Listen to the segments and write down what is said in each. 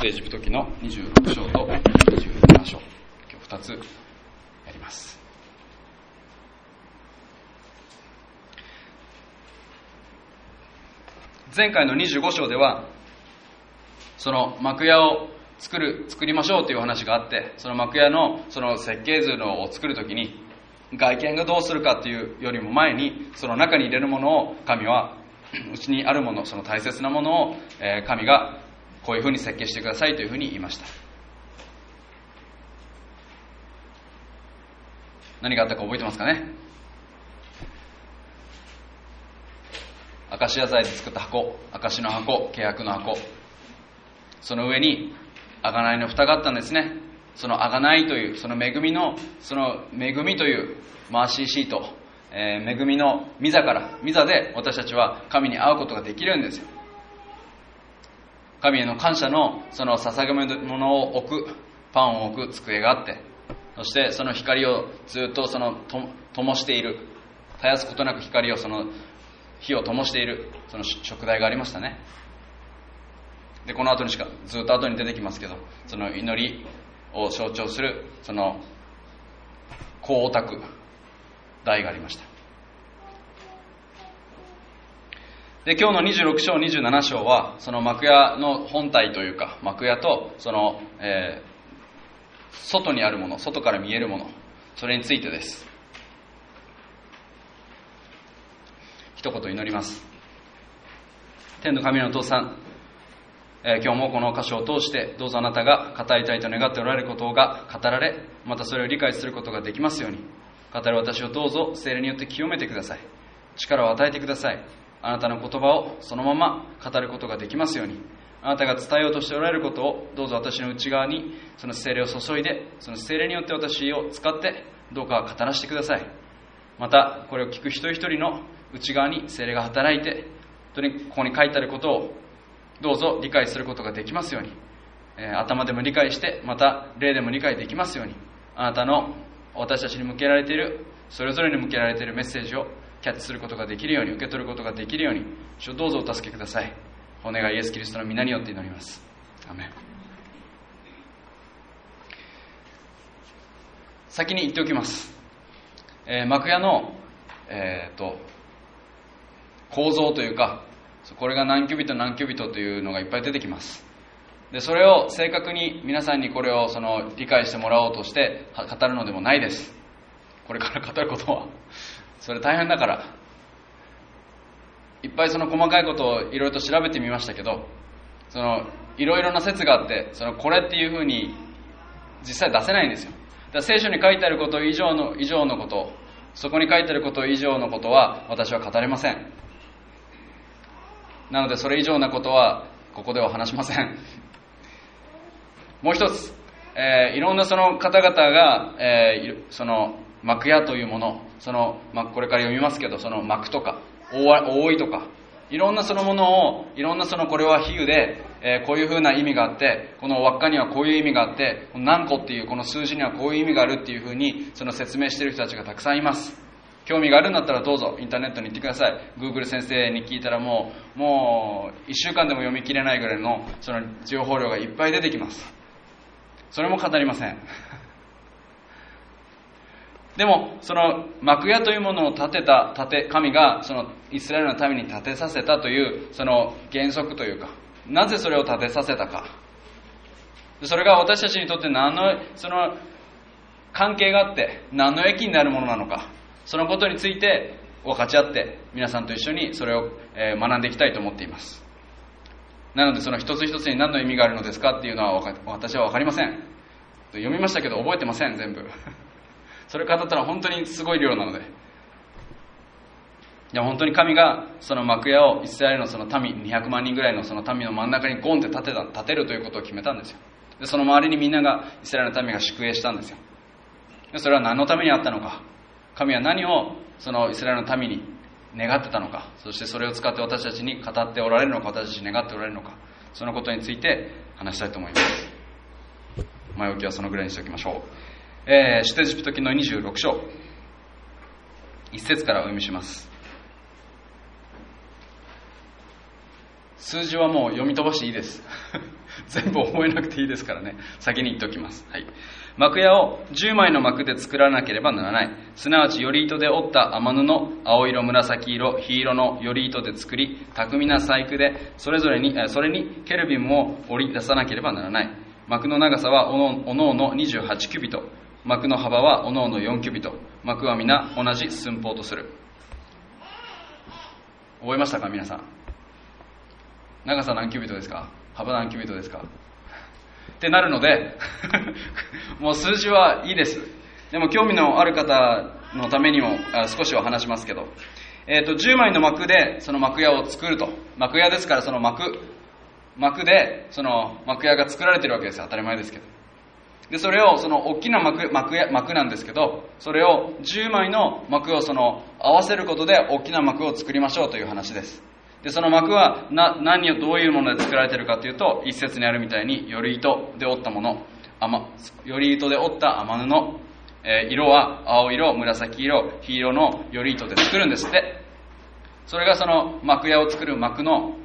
出エジプト記の26章と27章、今日2つやります。前回の25章ではその幕屋を作りましょうという話があって、その幕屋のその設計図を作るときに外見がどうするかというよりも前に、その中に入れるものを神はうちにあるもの、その大切なものを神がこういうふうに設計してくださいというふうに言いました。何があったか覚えてますかね。アカシア材で作った箱、証の箱、契約の箱、その上に贖いの蓋があったんですね。その贖いという、その恵みの、その恵みというマーシーシート、恵みの御座で私たちは神に会うことができるんですよ。神への感謝のその捧げ物を置く、パンを置く机があって、そしてその光をずっとその灯している、絶やすことなく光を、その火を灯している、その食台がありましたね。でこの後にずっと後に出てきますけど、その祈りを象徴するその香を焚く台がありました。で今日の26章27章はその幕屋の本体というか、幕屋とその、外にあるもの、外から見えるもの、それについてです。一言祈ります。天の神のお父さん、今日もこの箇所を通してどうぞあなたが語りたいと願っておられることが語られ、またそれを理解することができますように、語る私をどうぞ聖霊によって清めてください。力を与えてください。あなたの言葉をそのまま語ることができますように、あなたが伝えようとしておられることをどうぞ私の内側にその聖霊を注いで、その聖霊によって私を使ってどうか語らせてください。またこれを聞く一人一人の内側に聖霊が働いて、本当にここに書いてあることをどうぞ理解することができますように、頭でも理解して、また霊でも理解できますように、あなたの私たちに向けられている、それぞれに向けられているメッセージをキャッチすることができるように、受け取ることができるように、主をどうぞお助けください。お願いイエスキリストの皆によって祈ります。アメン。先に言っておきます。幕屋の、構造というか、これが何キュビット何キュビットというのがいっぱい出てきます。でそれを正確に皆さんにこれを理解してもらおうとして語るのでもないです。これから語ることはそれ大変だから、いっぱいその細かいことをいろいろと調べてみましたけど、いろいろな説があって、これっていうふうに実際出せないんですよ。だから聖書に書いてあること以上のこと、そこに書いてあること以上のことは私は語れません。なのでそれ以上なことはここでは話しません。もう一つ、いろんなその方々が、その幕屋というもの、これから読みますけど、その幕とか覆いとか、いろんなそのものを、いろんなこれは比喩で、こういうふうな意味があって、この輪っかにはこういう意味があって、何個っていうこの数字にはこういう意味があるっていうふうに説明している人たちがたくさんいます。興味があるんだったらどうぞインターネットに行ってください。 Google 先生に聞いたらもう1週間でも読み切れないぐらいの情報量がいっぱい出てきます。それも語りません。でも幕屋というものを神がイスラエルのために建てさせたという原則というか、なぜそれを建てさせたか、それが私たちにとって何の関係があって何の益になるものなのか、そのことについて分かち合って皆さんと一緒にそれを学んでいきたいと思っています。なので一つ一つに何の意味があるのですかっていうのは私は分かりません。読みましたけど覚えてません、全部。それ語ったら本当にすごい量なので、本当に神が幕屋をイスラエルの民200万人ぐらいの民の真ん中にゴンって建てるということを決めたんですよ。でその周りにみんながイスラエルの民が宿営したんですよ。でそれは何のためにあったのか、神は何をイスラエルの民に願ってたのか、そしてそれを使って私たちに語っておられるのか、私たちに願っておられるのか、そのことについて話したいと思います。前置きはそのぐらいにしておきましょう。出エジプト記の26章1節からお読みします。数字はもう読み飛ばしていいです全部覚えなくていいですからね、先に言っておきます。はい。幕屋を10枚の幕で作らなければならない。すなわち、より糸で織った雨布、青色、紫色、黄色のより糸で作り、巧みな細工で、それにケルビムを織り出さなければならない。幕の長さはおのおの28キュビト。幕の幅はおのおの4キュビト。幕は皆同じ寸法とする。覚えましたか、皆さん。長さ何キュビトですか？幅何キュビトですか？ってなるのでもう数字はいいです。でも興味のある方のためにも少しは話しますけど、10枚の幕でその幕屋を作ると。幕屋ですから、その幕でその幕屋が作られてるわけですよ。当たり前ですけど。でそれをその大きな幕なんですけど、それを10枚の幕をその合わせることで大きな幕を作りましょうという話です。でその幕は何をどういうもので作られているかというと、一節にあるみたいにより糸で織ったもの、より糸で織った雨布、色は青色、紫色、黄色のより糸で作るんですって。それがその幕屋を作る幕の、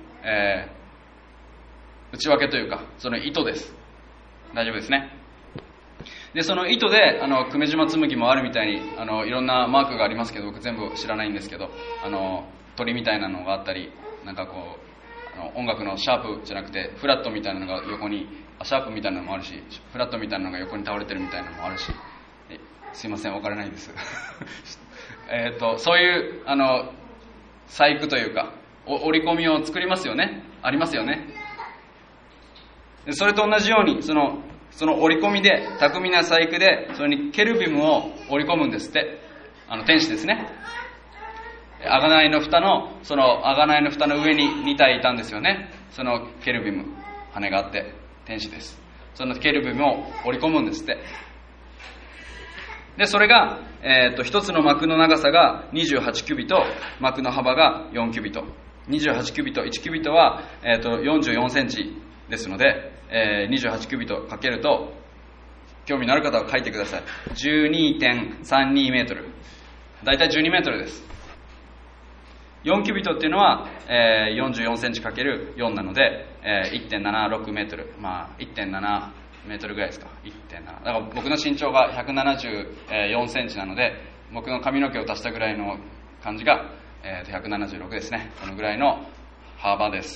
内訳というか、その糸です。大丈夫ですね。でその糸で久米島紬もあるみたいにいろんなマークがありますけど、僕全部知らないんですけど、鳥みたいなのがあったり、なんかこう音楽のシャープじゃなくてフラットみたいなのが横に、シャープみたいなのもあるし、フラットみたいなのが横に倒れてるみたいなのもあるし、すいません、分からないですそういう細工というか折り込みを作りますよね。ありますよね。でそれと同じようにその折り込みで、巧みな細工でそれにケルビムを織り込むんですって。天使ですね。贖いの蓋の贖いの蓋の上に2体いたんですよね。そのケルビム、羽があって天使です。そのケルビムを織り込むんですって。でそれが、一つの幕の長さが28キュビト、幕の幅が4キュビト。28キュビト、1キュビトは、44センチですので、28キュビトかけると、興味のある方は書いてください。12.32 メートル。だいたい12メートルです。4キュビトっていうのは、44センチかける4なので、1.76 メートル。まあ、1.7メートルぐらいですか。1.7。だから僕の身長が174センチなので、僕の髪の毛を足したぐらいの感じが、176ですね。このぐらいの幅です。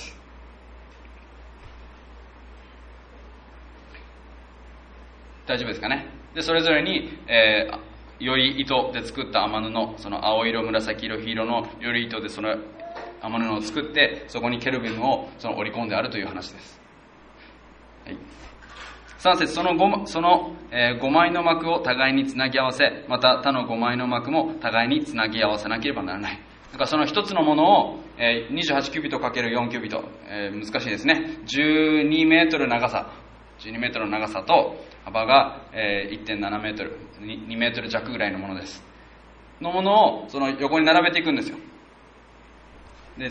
大丈夫ですかね。でそれぞれに、より糸で作った雨布、その青色、紫色、黄色のより糸でその雨布を作って、そこにケルビムを織り込んであるという話です。はい、3節、その5枚の幕を互いにつなぎ合わせ、また他の5枚の幕も互いにつなぎ合わせなければならない。だからその一つのものを、28キュビト ×4 キュビト、難しいですね。12メートル長さ、12メートルの長さと幅が、1.7 メートル、2メートル弱ぐらいのものです。のものをその横に並べていくんですよ。で、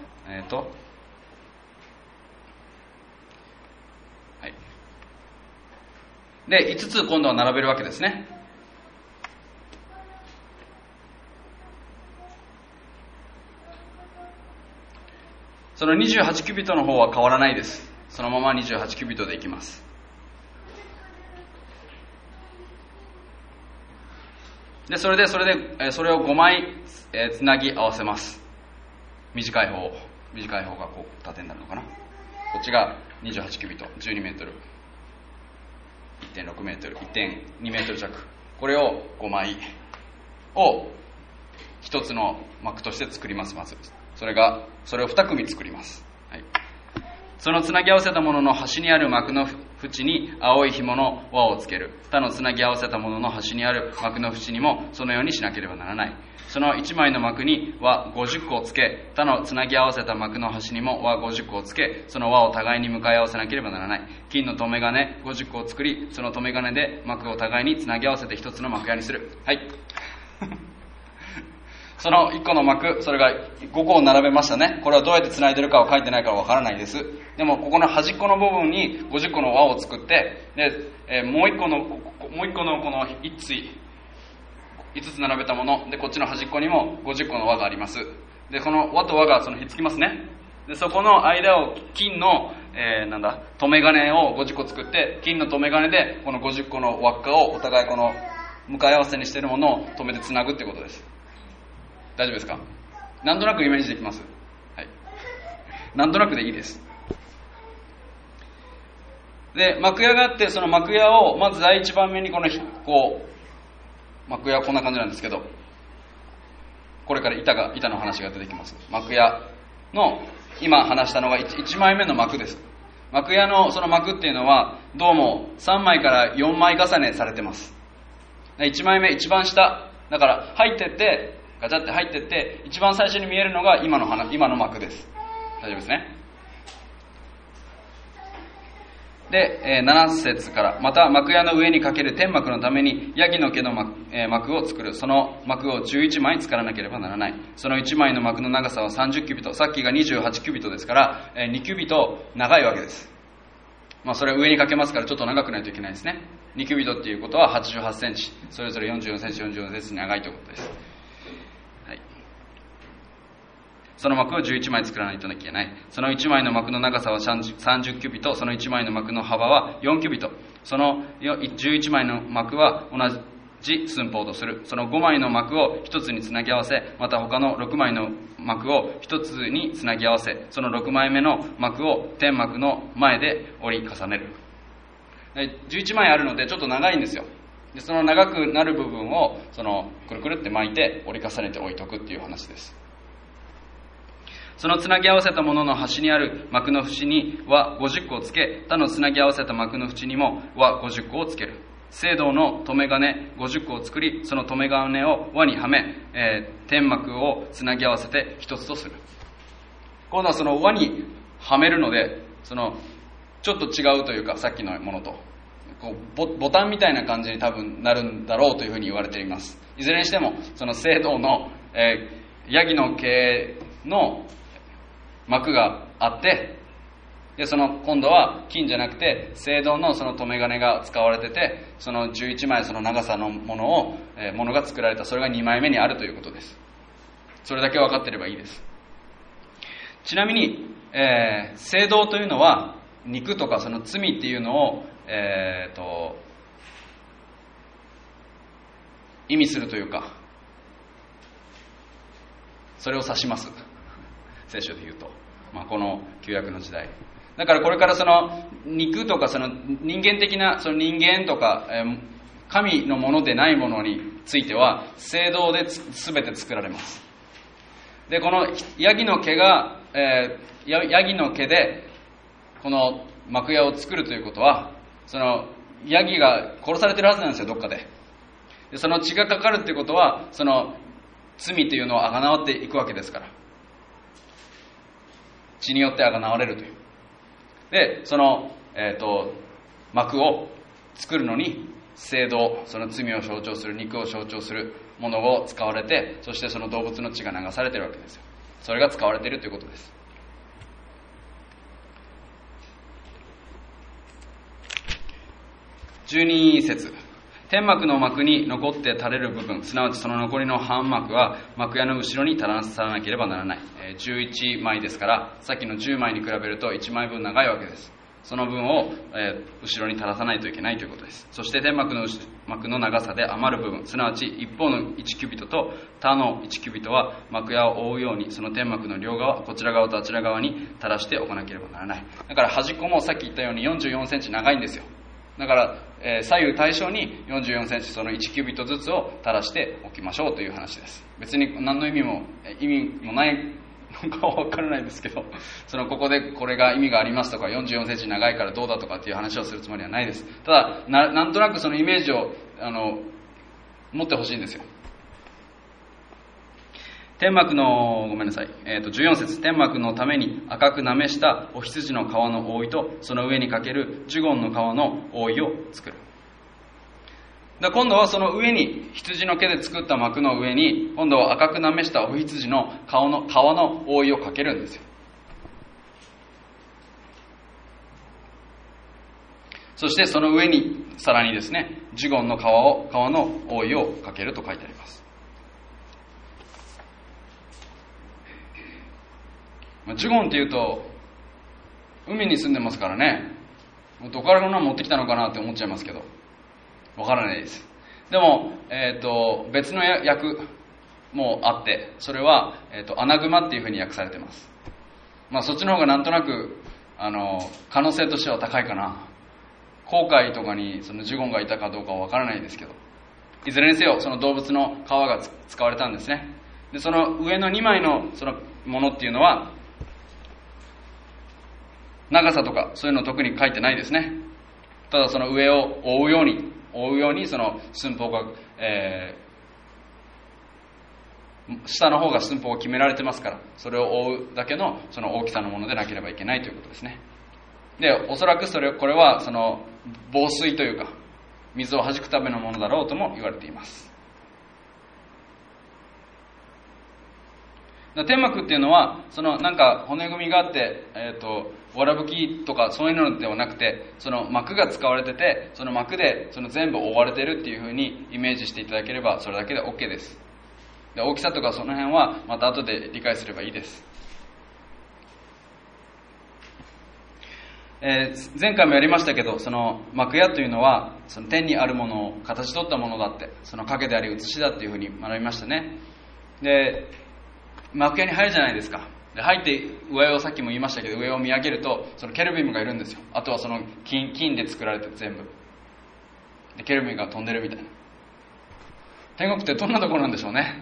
はい。で、5つ今度は並べるわけですね。その28キュビトの方は変わらないです。そのまま28キュビトでいきます。でそれを5枚、つなぎ合わせます。短い方がこう縦になるのかな。こっちが28キュビト、12メートル、1.6 メートル、1.2 メートル弱。これを5枚を一つの幕として作ります。まずそれを2組作ります。はい。そのつなぎ合わせたものの端にある幕の縁に青い紐の輪をつける。他のつなぎ合わせたものの端にある幕の縁にもそのようにしなければならない。その1枚の幕に輪50個をつけ、他のつなぎ合わせた幕の端にも輪50個をつけ、その輪を互いに向かい合わせなければならない。金の留め金50個を作り、その留め金で幕を互いにつなぎ合わせて一つの幕屋にする。はい。その1個の幕、それが5個を並べましたね。これはどうやって繋いでるかは書いてないからわからないです。でもここの端っこの部分に50個の輪を作って、で、もう1個のこの5つ並べたもので、こっちの端っこにも50個の輪があります。でこの輪と輪がひっつきますね。 でそこの間を金の、留め金を50個作って、金の留め金でこの50個の輪っかをお互いこの向かい合わせにしているものを留めてつなぐってことです。大丈夫ですか？なんとなくイメージできます？はい。なんとなくでいいです。で、幕屋があって、その幕屋をまず第一番目に幕屋はこんな感じなんですけど、これから板の話が出てきます。幕屋の今話したのが 1枚目の幕です。幕屋のその幕っていうのはどうも3枚から4枚重ねされてます。1枚目一番下だから入ってってガチャって入ってって一番最初に見えるのが今の幕です。大丈夫ですね。で、7節から、また幕屋の上にかける天幕のためにヤギの毛の幕を作る。その幕を11枚作らなければならない。その1枚の幕の長さは30キュビト、さっきが28キュビトですから、2キュビト長いわけです。それ上にかけますからちょっと長くないといけないですね。2キュビトっていうことは88センチ、それぞれ44センチ44センチ長いということです。その幕を11枚作らないといけない。その1枚の幕の長さは30キュビト、その1枚の幕の幅は4キュビト。その11枚の幕は同じ寸法とする。その5枚の幕を1つにつなぎ合わせ、また他の6枚の幕を1つにつなぎ合わせ、その6枚目の幕を天幕の前で折り重ねる。11枚あるのでちょっと長いんですよ。でその長くなる部分をくるくるって巻いて折り重ねて置いとくっていう話です。そのつなぎ合わせたものの端にある幕の縁に輪50個をつけ、他のつなぎ合わせた幕の縁にも輪50個をつける。青銅の留め金50個を作り、その留め金を輪にはめ、天幕をつなぎ合わせて一つとする。今度はその輪にはめるので、ちょっと違うというか、さっきのものとボタンみたいな感じに多分なるんだろうというふうに言われています。いずれにしてもその青銅の、ヤギの毛の幕があって、で今度は金じゃなくて青銅のその留め金が使われてて、その11枚その長さのものが作られた。それが2枚目にあるということです。それだけ分かっていればいいです。ちなみに、青銅というのは肉とかその罪っていうのを、意味するというか、それを指します。聖書で言うと、この旧約の時代だから、これからその肉とかその人間的なその人間とか、神のものでないものについては青銅で全て作られます。でこのヤギの毛が、ヤギの毛でこの幕屋を作るということは、そのヤギが殺されてるはずなんですよ、どっかで。でその血がかかるということは、その罪というのをあがなわっていくわけですから、血によってあがなわれるという。でその、幕を作るのに青銅、その罪を象徴する、肉を象徴するものを使われて、そしてその動物の血が流されているわけですよ。それが使われているということです。12節、天幕の幕に残って垂れる部分、すなわちその残りの半幕は幕屋の後ろに垂らさなければならない。11枚ですから、さっきの10枚に比べると1枚分長いわけです。その分を、後ろに垂らさないといけないということです。そして天幕の長さで余る部分、すなわち一方の1キュビトと他の1キュビトは幕屋を覆うように、その天幕の両側、こちら側とあちら側に垂らしておかなければならない。だから端っこもさっき言ったように44センチ長いんですよ。だから、左右対称に44センチ、その1キュビトずつを垂らしておきましょうという話です。別に何の意味もないのかは分からないですけど、ここでこれが意味がありますとか、44センチ長いからどうだとかっていう話をするつもりはないです。ただ なんとなくそのイメージを持ってほしいんですよ。天幕の14節、天幕のために赤くなめしたお羊の皮の覆いと、その上にかけるジュゴンの皮の覆いを作る。今度はその上に、羊の毛で作った幕の上に、今度は赤くなめしたお羊の皮の覆いをかけるんですよ。そしてその上にさらにですね、ジュゴンの皮の覆いをかけると書いてあります。 ジュゴンっていうと海に住んでますからね、どこからこんなの持ってきたのかなって思っちゃいますけど、わからないです。でも、別の訳もあって、それは、アナグマっていうふうに訳されてます。そっちの方がなんとなく可能性としては高いかな。航海とかにそのジュゴンがいたかどうかはわからないですけど、いずれにせよその動物の皮が使われたんですね。でその上の2枚のそのものっていうのは長さとかそういうの特に書いてないですね。ただその上を覆うようにその寸法が、下の方が寸法が決められてますから、それを覆うだけのその大きさのものでなければいけないということですね。でおそらくこれはその防水というか水を弾くためのものだろうとも言われています。天幕っていうのはそのなんか骨組みがあって、わらぶきとかそういうのではなくて、その幕が使われてて、その幕でその全部覆われてるっていう風にイメージしていただければそれだけで OK です。で大きさとかその辺はまた後で理解すればいいです。前回もやりましたけど、その幕屋というのはその天にあるものを形取ったものだって、その影であり写しだっていう風に学びましたね。で幕屋に入るじゃないですか。で入って上をさっきも言いましたけど、上を見上げるとそのケルビムがいるんですよ。あとはその金で作られて全部でケルビムが飛んでるみたいな。天国ってどんなところなんでしょうね。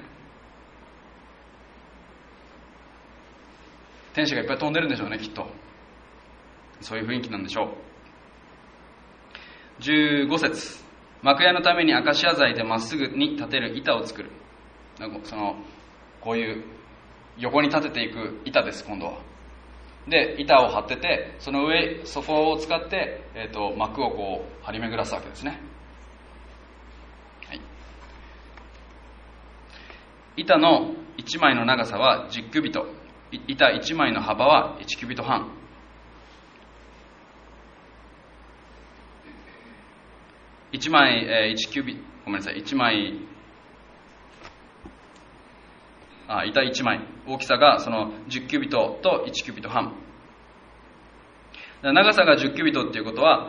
天使がいっぱい飛んでるんでしょうね、きっと。そういう雰囲気なんでしょう。15節、幕屋のためにアカシア材でまっすぐに立てる板を作る。こういう横に立てていく板です。今度はで板を張ってて、その上そこを使って、幕をこう張り巡らすわけですね。はい、板の1枚の長さは10キュビト、板1枚の幅は1キュビト半。1枚、1キュビ、ごめんなさい、1枚、板1枚、大きさがその10キュビトと1キュビト半。長さが10キュビトっていうことは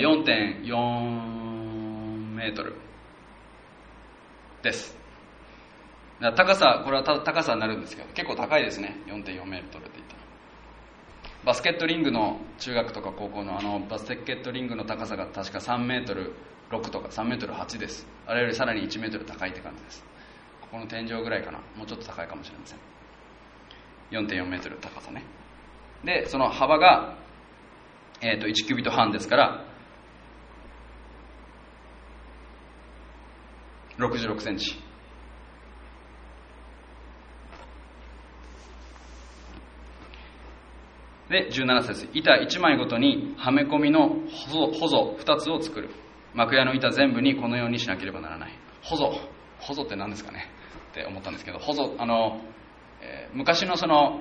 4.4 メートルです。高さ、これは高さになるんですけど、結構高いですね。 4.4 メートルって言ったら、バスケットリングの中学とか高校のバスケットリングの高さが確か3メートル6とか3メートル8です。あれよりさらに1メートル高いって感じです。ここの天井ぐらいかな、もうちょっと高いかもしれません。 4.4 メートル高さね。でその幅が、1キュビト半ですから66センチで、17節、板1枚ごとにはめ込みのほぞ2つを作る。幕屋の板全部にこのようにしなければならない。ほぞって何ですかねって思ったんですけど、ほぞ、昔のその、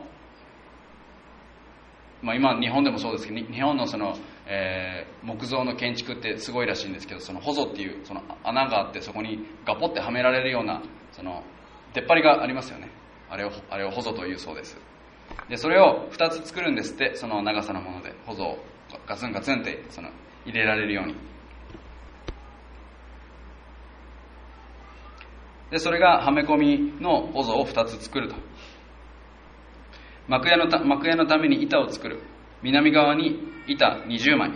今日本でもそうですけど、日本のその、木造の建築ってすごいらしいんですけど、そのほぞっていうその穴があって、そこにガポってはめられるようなその出っ張りがありますよね。あれをほぞというそうです。でそれを2つ作るんですって。その長さのものでほぞをガツンガツンってその入れられるように。でそれがはめ込みのほぞを2つ作ると。幕屋のために板を作る。南側に板20枚、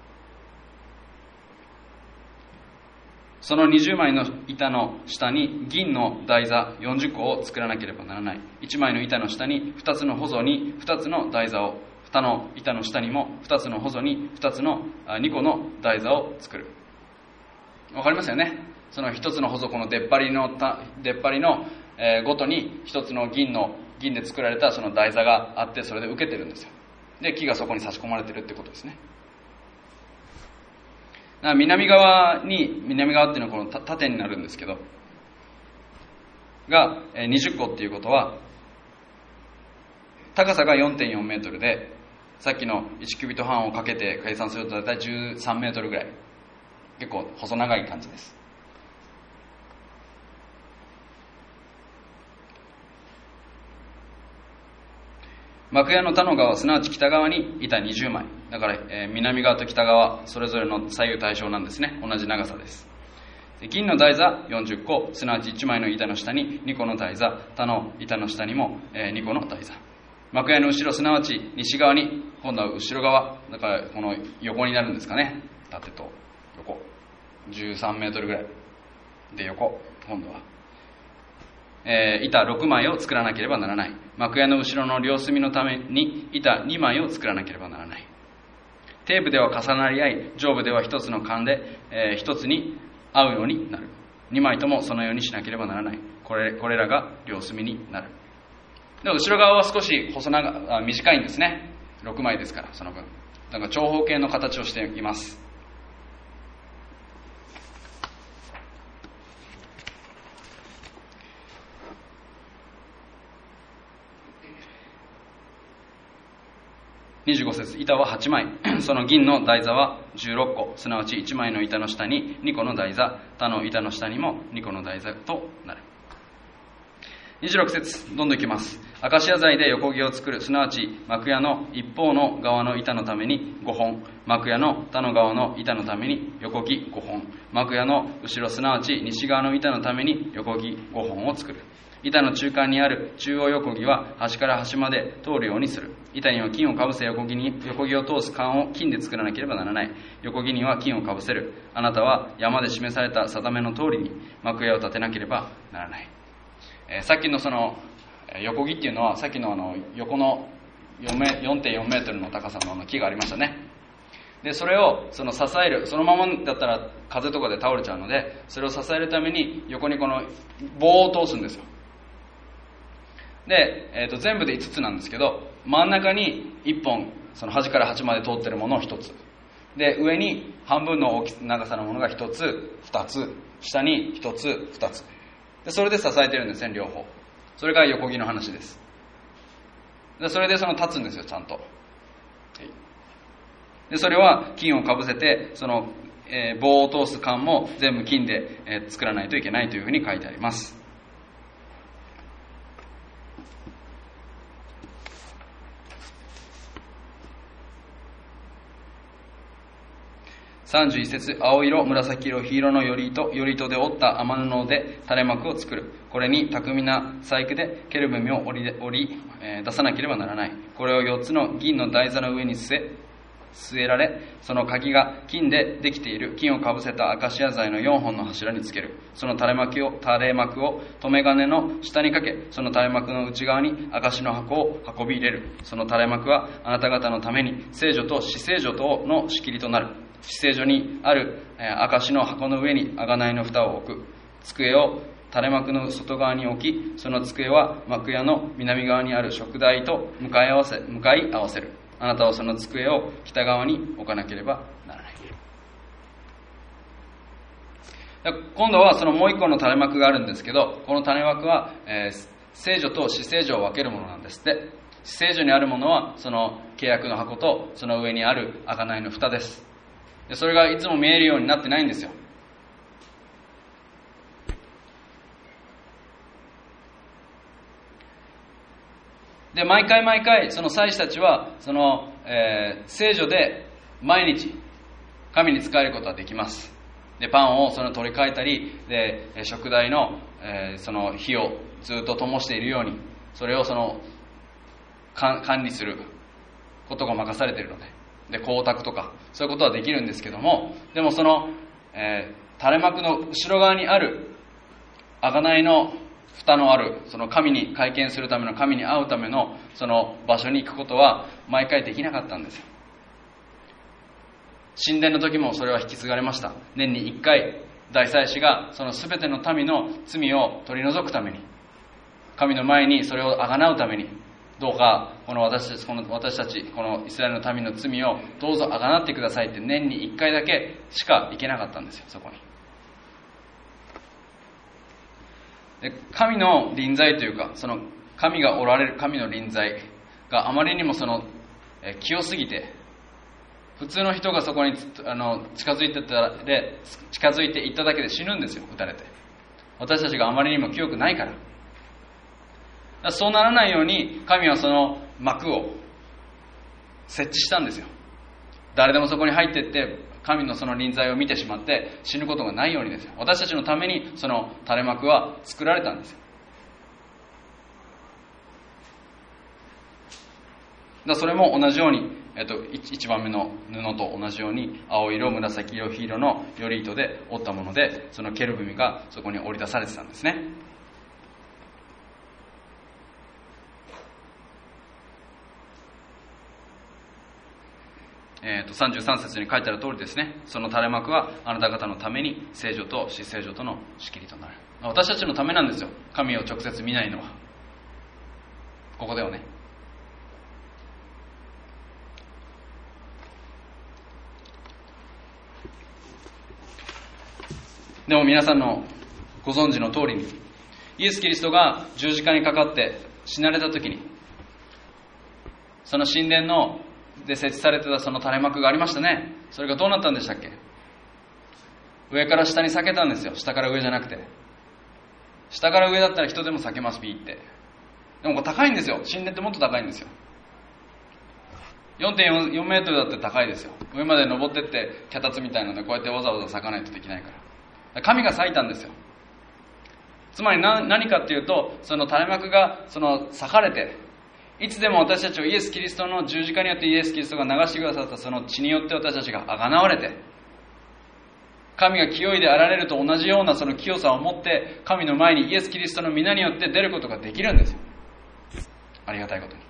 その20枚の板の下に銀の台座40個を作らなければならない。1枚の板の下に2つのほぞに2つの台座を、2の板の下にも2つのほぞに2個の台座を作る。わかりますよね。その1つのほぞ、この出っ張りのごとに1つの銀で作られたその台座があって、それで受けてるんですよ。で木がそこに差し込まれてるってことですね。南側っていうのはこの縦になるんですけどが20個っていうことは、高さが 4.4 メートルで、さっきの1キュビト半をかけて計算すると大体13メートルぐらい、結構細長い感じです。 幕屋の他の側、すなわち北側に板20枚。だから、南側と北側、それぞれの左右対称なんですね。同じ長さです。銀の台座40個、すなわち1枚の板の下に2個の台座、他の板の下にも2個の台座。幕屋の後ろ、すなわち西側に、今度は後ろ側、だからこの横になるんですかね。縦と横。13メートルぐらい。で、横、今度は。板6枚を作らなければならない。幕屋の後ろの両隅のために板2枚を作らなければならない。底部では重なり合い、上部では一つの間で、一つに合うようになる。2枚ともそのようにしなければならない。これらが両隅になる。で後ろ側は少し短いんですね。6枚ですから、その分。だから長方形の形をしています。25節、板は8枚、その銀の台座は16個、すなわち1枚の板の下に2個の台座、他の板の下にも2個の台座となる。26節、どんどんいきます。アカシア材で横木を作る、すなわち幕屋の一方の側の板のために5本、幕屋の他の側の板のために横木5本、幕屋の後ろ、すなわち西側の板のために横木5本を作る。板の中間にある中央横木は端から端まで通るようにする。板には金をかぶせ、横木を通す管を金で作らなければならない。横木には金をかぶせる。あなたは山で示された定めの通りに幕屋を建てなければならない。さっきのその横木っていうのは、さっきの横の 4.4 メートルの高さの木がありましたね。でそれを支える、そのままだったら風とかで倒れちゃうので、それを支えるために横にこの棒を通すんですよ。で、全部で5つなんですけど、真ん中に1本、その端から端まで通ってるものを1つで、上に半分の長さのものが1つ2つ、下に1つ2つで、それで支えてるんですね、両方。それが横木の話です。でそれで立つんですよ、ちゃんと。でそれは金をかぶせて、棒を通す管も全部金で、作らないといけないというふうに書いてあります。31節、青色、紫色、黄色のより糸で織った雨布で垂れ幕を作る。これに巧みな細工でケルビムを織り出さなければならない。これを4つの銀の台座の上に据えられ、その鍵が金でできている金をかぶせたアカシア材の4本の柱につける。その垂れ幕を留め金の下にかけ、その垂れ幕の内側に証の箱を運び入れる。その垂れ幕はあなた方のために聖女と至聖女との仕切りとなる。至聖所にある証の箱の上に贖いの蓋を置く。机を垂れ幕の外側に置き、その机は幕屋の南側にある燭台と向かい合わせる。あなたはその机を北側に置かなければならない。今度はそのもう一個の垂れ幕があるんですけど、この垂れ幕は、聖女と至聖女を分けるものなんですって。至聖女にあるものはその契約の箱とその上にある贖いの蓋です。でそれがいつも見えるようになってないんですよ。で毎回その祭司たちは聖女で毎日神に仕えることができます。でパンを取り替えたりで、燭台の、その火をずっと灯しているように、それを管理することが任されているので、光沢とかそういうことはできるんですけども、でも垂れ幕の後ろ側にある贖いの蓋のあるその神に会見するための、神に会うためのその場所に行くことは毎回できなかったんですよ。神殿の時もそれは引き継がれました。年に1回大祭司がその全ての民の罪を取り除くために、神の前にそれをあがなうために、どうか私たちこのイスラエルの民の罪をどうぞあがなってくださいって年に1回だけしか行けなかったんですよ、そこに。で神の臨在というか、その神がおられる神の臨在があまりにも清すぎて、普通の人がそこに近づいていっただけで死ぬんですよ、撃たれて。私たちがあまりにも清くないから。そうならないように神は幕を設置したんですよ。誰でもそこに入っていって神のその臨在を見てしまって死ぬことがないようにですよ。私たちのためにその垂れ幕は作られたんですよ。それも同じように、1番目の布と同じように青色、紫色、黄色のより糸で織ったもので、そのケルブミがそこに織り出されてたんですね。33節に書いてある通りですね、その垂れ幕はあなた方のために聖女と至聖女との仕切りとなる。私たちのためなんですよ、神を直接見ないのは。ここではね。でも皆さんのご存知の通りに、イエス・キリストが十字架にかかって死なれた時に、その神殿で設置されてたその垂れ幕がありましたね。それがどうなったんでしたっけ？上から下に裂けたんですよ。下から上じゃなくて、下から上だったら人でも裂けますピーって。でもこれ高いんですよ。神殿ってもっと高いんですよ。 4.4 メートルだって高いですよ。上まで登ってって脚立みたいなのでこうやってわざわざ裂かないとできないから、神が裂いたんですよ。つまり何かっていうと、その垂れ幕がその裂かれて、いつでも私たちをイエス・キリストの十字架によってイエス・キリストが流してくださったその血によって私たちが贖われて、神が清いであられると同じようなその清さを持って神の前にイエス・キリストの皆によって出ることができるんですよ。ありがたいことに。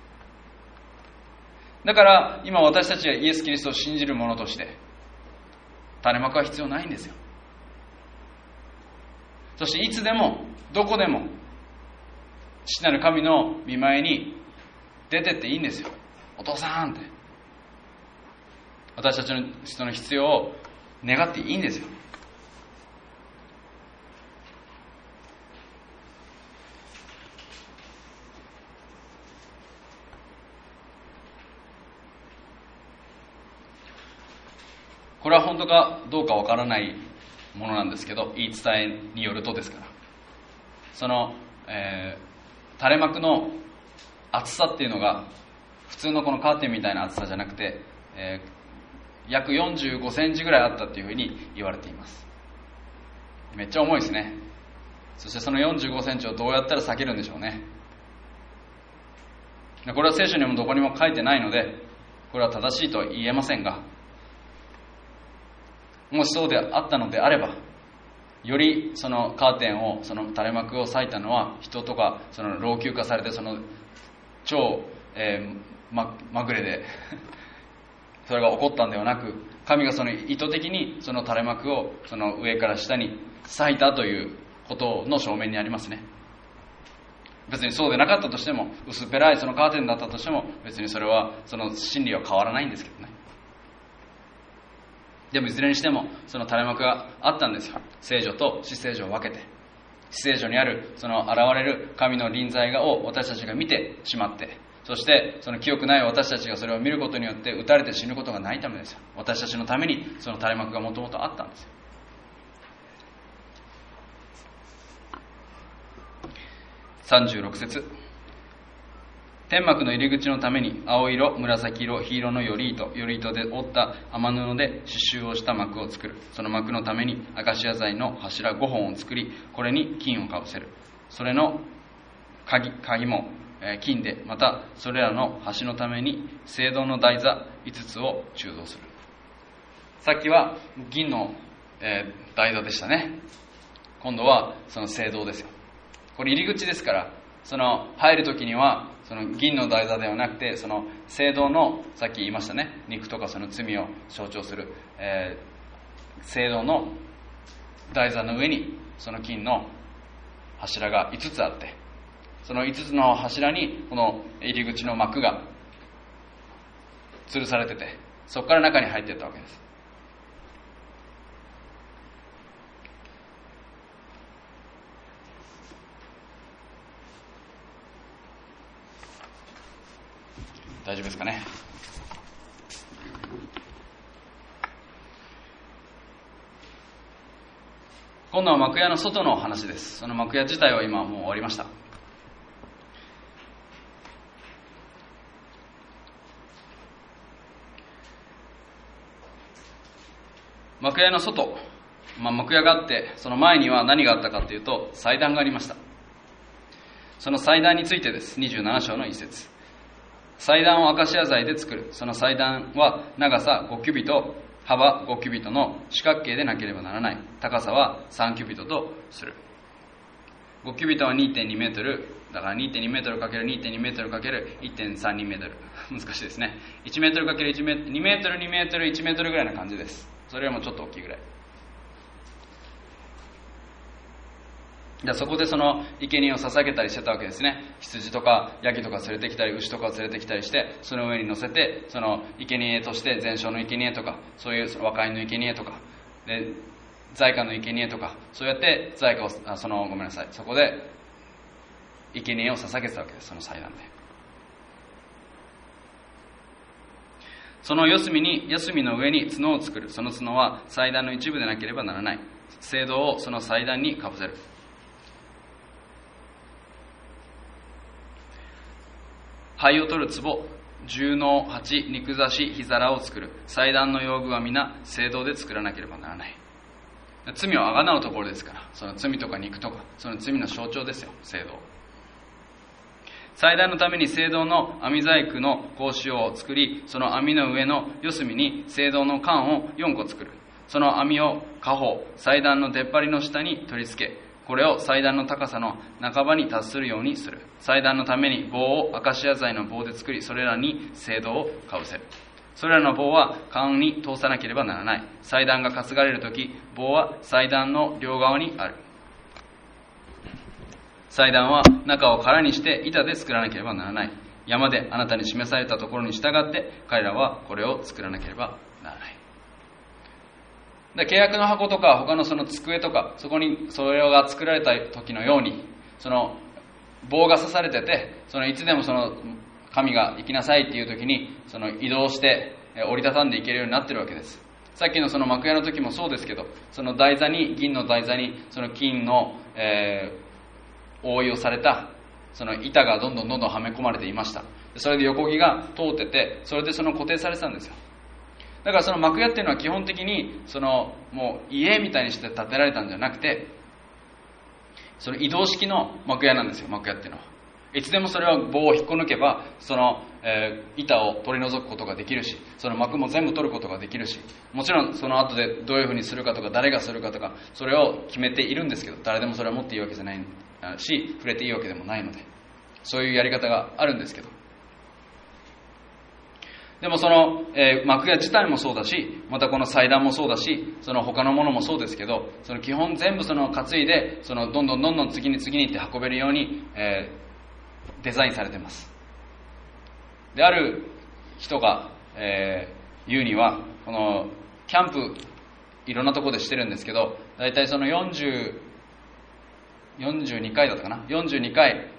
だから今私たちがイエス・キリストを信じる者として垂れ幕は必要ないんですよ。そしていつでもどこでも父なる神の御前に出てっていいんですよ。お父さんって私たちの人の必要を願っていいんですよ。これは本当かどうかわからないものなんですけど、言い伝えによるとですから、その、垂れ幕の厚さっていうのが普通のこのカーテンみたいな厚さじゃなくて、約45センチぐらいあったっていうふうに言われています。めっちゃ重いですね。そしてその45センチをどうやったら避けるんでしょうね。これは聖書にもどこにも書いてないのでこれは正しいとは言えませんが、もしそうであったのであれば、よりそのカーテンを、その垂れ幕を裂いたのは人とかその老朽化されてその超、まぐれでそれが起こったんではなく、神がその意図的にその垂れ幕をその上から下に裂いたということの証明にありますね。別にそうでなかったとしても、薄っぺらいそのカーテンだったとしても、別にそれはその真理は変わらないんですけどね。でもいずれにしてもその垂れ幕があったんですよ。聖女と至聖女を分けて、至聖女にあるその現れる神の臨在を私たちが見てしまって、そしてその清くない私たちがそれを見ることによって打たれて死ぬことがないためですよ。私たちのためにその垂れ幕がもともとあったんですよ。36節、天幕の入り口のために青色、紫色、黄色のより糸で織った雨布で刺繍をした幕を作る。その幕のためにアカシア材の柱5本を作り、これに金をかぶせる。それの鍵も金で、またそれらの端のために青銅の台座5つを鋳造する。さっきは銀の台座でしたね。今度はその青銅ですよ。これ入り口ですから、その入るときにはその銀の台座ではなくて、その青銅の、さっき言いましたね、肉とかその罪を象徴する、青銅の台座の上にその金の柱が5つあって、その5つの柱にこの入り口の幕が吊るされてて、そこから中に入っていったわけです。大丈夫ですかね。今度は幕屋の外の話です。その幕屋自体は今もう終わりました。 幕屋の外、幕屋があって、その前には何があったかというと、祭壇がありました。その祭壇についてです。27章の一節。祭壇をアカシア材で作る。その祭壇は長さ5キュビト、幅5キュビトの四角形でなければならない。高さは3キュビトとする。5キュビトは 2.2 メートル。だから 2.2 メートル ×2.2 メートル ×1.32 メートル。難しいですね。1メートル ×1 メートル、2メートル2メートル1メートルぐらいな感じです。それよりもちょっと大きいぐらい。そこでその生贄を捧げたりしてたわけですね。羊とかヤギとか連れてきたり、牛とかを連れてきたりして、その上に乗せて、その生贄として全焼の生贄とか、そういう和解の生贄とかで、財貨の生贄とか、そうやって財貨をそこで生贄を捧げてたわけです。その祭壇で。その四隅の上に角を作る。その角は祭壇の一部でなければならない。聖堂をその祭壇にかぶせる。灰を取る壺、重納、鉢、肉差し、火皿を作る。祭壇の用具は皆聖堂で作らなければならない。罪をあがなうところですから、その罪とか肉とか、その罪の象徴ですよ、聖堂。祭壇のために聖堂の網細工の格子を作り、その網の上の四隅に聖堂の缶を4個作る。その網を家宝、祭壇の出っ張りの下に取り付け、これを祭壇の高さの半ばに達するようにする。祭壇のために棒をアカシア材の棒で作り、それらに聖堂をかぶせる。それらの棒は缶に通さなければならない。祭壇が担がれるとき、棒は祭壇の両側にある。祭壇は中を空にして板で作らなければならない。山であなたに示されたところに従って彼らはこれを作らなければならない。契約の箱とか他のその机とか、そこにそれが作られた時のように、その棒が刺されてて、そのいつでもその神が行きなさいっていう時にその移動して折りたたんでいけるようになってるわけです。さっきのその幕屋の時もそうですけど、その台座に、銀の台座にその金の、覆いをされたその板がどんどんはめ込まれていました。それで横木が通ってて、それでその固定されてたんですよ。だからその幕屋っていうのは基本的にそのもう家みたいにして建てられたんじゃなくて、その移動式の幕屋なんですよ。幕屋っていうのはいつでもそれは棒を引っこ抜けばその、板を取り除くことができるし、その幕も全部取ることができるし、もちろんその後でどういうふうにするかとか誰がするかとかそれを決めているんですけど、誰でもそれは持っていいわけじゃないし、触れていいわけでもないので、そういうやり方があるんですけど、でもその、幕屋自体もそうだし、またこの祭壇もそうだし、その他のものもそうですけど、その基本全部その担いでそのどんどん次にって運べるように、デザインされています。で、ある人が、言うには、このキャンプいろんなところでしてるんですけど、だいたいその42回だったかな、42回、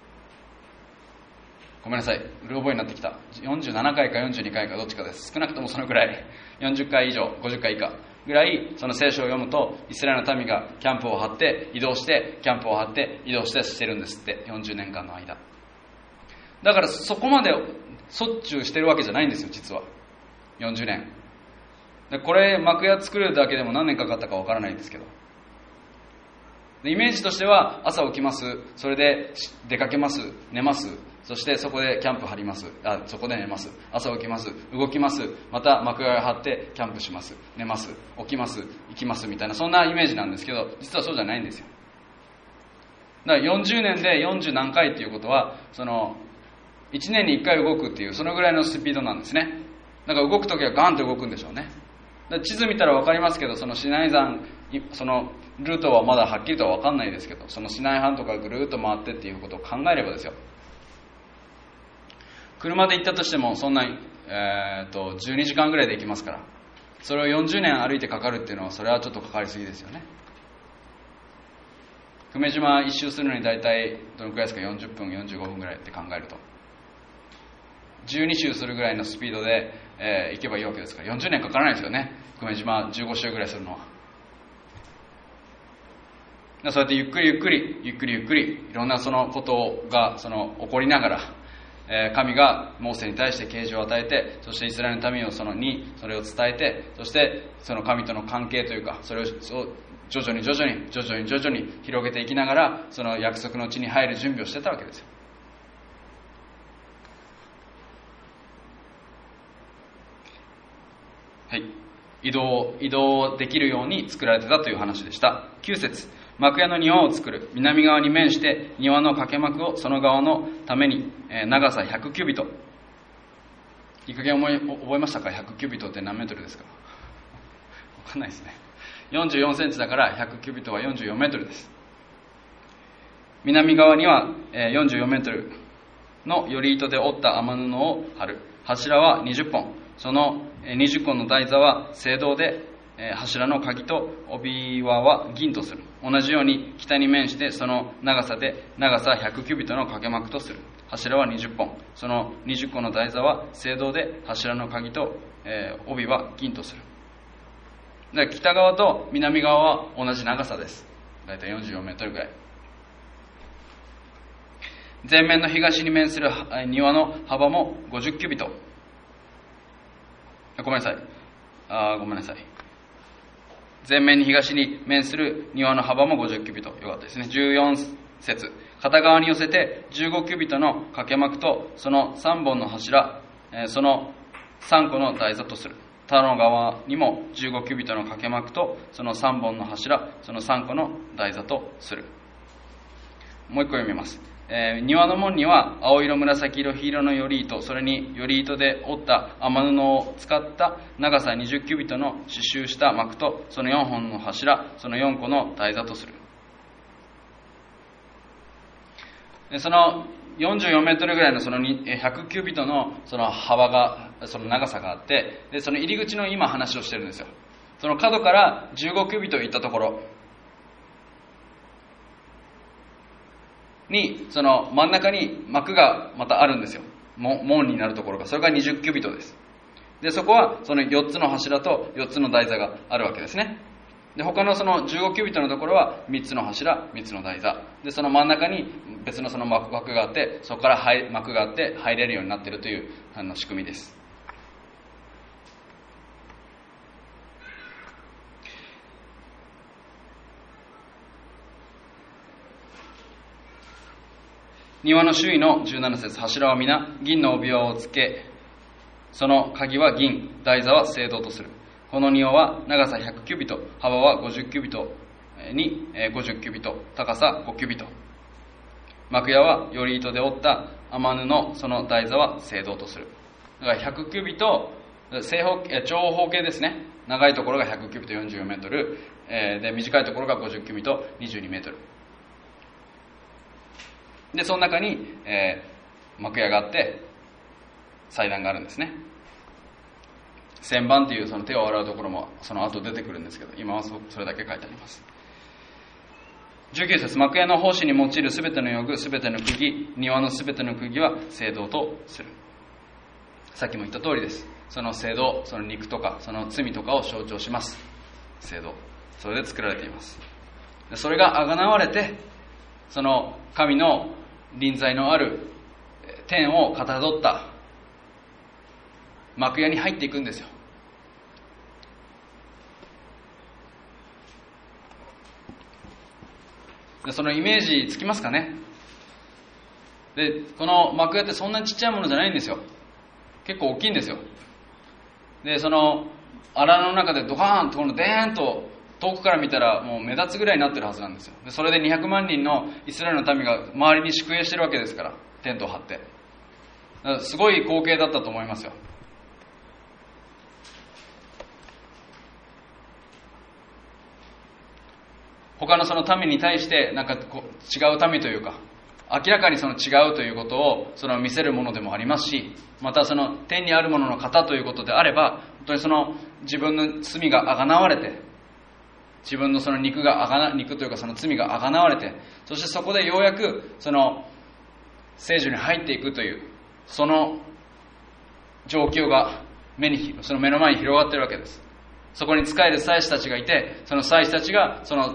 ごめんなさい、うる覚えになってきた。47回か42回かどっちかです。少なくともそのくらい、40回以上、50回以下ぐらい、その聖書を読むと、イスラエルの民がキャンプを張って移動して、キャンプを張って移動してしてるんですって、40年間の間。だからそこまでしょっちゅうしてるわけじゃないんですよ、実は。40年。でこれ、幕屋作るだけでも何年かかったかわからないんですけど。でイメージとしては、朝起きます、それで出かけます、寝ます、そしてそこでキャンプ張ります、そこで寝ます、朝起きます、動きます、また幕屋を張ってキャンプします、寝ます、起きます、行きますみたいな、そんなイメージなんですけど、実はそうじゃないんですよ。だから40年で40何回っていうことは、その1年に1回動くっていう、そのぐらいのスピードなんですね。だから動くときはガンと動くんでしょうね。だ地図見たら分かりますけど、そのシナイ山、そのルートはまだはっきりとは分かんないですけど、そのシナイ半島からぐるっと回ってっていうことを考えればですよ、車で行ったとしてもそんなに、12時間ぐらいで行きますから、それを40年歩いてかかるっていうのは、それはちょっとかかりすぎですよね。久米島一周するのに大体どのくらいですか、40分45分ぐらいって考えると、12周するぐらいのスピードで、行けばいいわけですから、40年かからないですよね、久米島15周ぐらいするのは。そうやってゆっくりいろんなそのことがその起こりながら、 神がモーセに対して啓示を与えて、そしてイスラエルの民をそれを伝えて、そしてその神との関係というか、それを徐々に広げていきながら、その約束の地に入る準備をしてたわけですよ。はい、移動できるように作られてたという話でした。9節、幕屋の庭を作る。南側に面して庭の掛け幕をその側のために、長さ100キュビト。いい加減覚えましたか？100キュビトって何メートルですか？分かんないですね。44センチだから100キュビトは44メートルです。南側には44メートルのより糸で織った雨布を張る。柱は20本。その20個の台座は青銅で、柱の鍵と帯輪は銀とする。同じように北に面してその長さ100キュビトの掛け幕とする。柱は20本。その20個の台座は青銅で柱の鍵と、帯は銀とする。だから北側と南側は同じ長さです。だいたい44メートルぐらい。前面の東に面する庭の幅も50キュビト。ごめんなさい。前面に東に面する庭の幅も50キュビト。よかったですね。14節。片側に寄せて15キュビトの掛け幕とその3本の柱、その3個の台座とする。他の側にも15キュビトの掛け幕とその3本の柱、その3個の台座とする。もう一個読みます。庭の門には青色、紫色、黄色のより糸、それにより糸で織った雨布を使った長さ20キュビトの刺繍した幕とその4本の柱、その4個の台座とする。その44メートルぐらいのその100キュビトのその幅が、その長さがあって、でその入り口の今話をしてるんですよ。その角から15キュビト行ったところに、その真ん中に幕がまたあるんですよ。門になるところが、それが20キュビトです。でそこはその4つの柱と4つの台座があるわけですね。で他のその15キュビトのところは3つの柱、3つの台座で、その真ん中に別のその枠があって、そこから幕があって入れるようになっているという仕組みです。庭の周囲の17節、柱は皆銀の帯輪をつけ、その鍵は銀、台座は青銅とする。この庭は長さ100キュビト、幅は50キュビトに50キュビト、高さ5キュビト。幕屋はより糸で織った雨布のその台座は青銅とする。だから100キュビト、長方形ですね。長いところが100キュビト44メートル、で短いところが50キュビト22メートル。でその中に、幕屋があって祭壇があるんですね。旋盤というその手を洗うところもその後出てくるんですけど、今はそれだけ書いてあります。19節、幕屋の奉仕に用いるすべての用具、すべての釘、庭のすべての釘は青銅とする。さっきも言った通りです。その青銅、その肉とかその罪とかを象徴します。青銅、それで作られています。それがあがなわれて、その神の臨在のある天をかたどった幕屋に入っていくんですよ。でそのイメージつきますかね。でこの幕屋ってそんなにちっちゃいものじゃないんですよ。結構大きいんですよ。でその荒の中でドカーンとこのデーンと遠くから見たらもう目立つぐらいになってるはずなんですよ。でそれで200万人のイスラエルの民が周りに宿営してるわけですから、テントを張って。だからすごい光景だったと思いますよ。他のその民に対してなんかこう違う民というか、明らかにその違うということをその見せるものでもありますし、またその天にあるものの型ということであれば、本当にその自分の罪があがなわれて、自分のその肉というかその罪があがなわれて、そしてそこでようやくその聖所に入っていくというその状況がその目の前に広がっているわけです。そこに仕える祭司たちがいて、その祭司たちがその、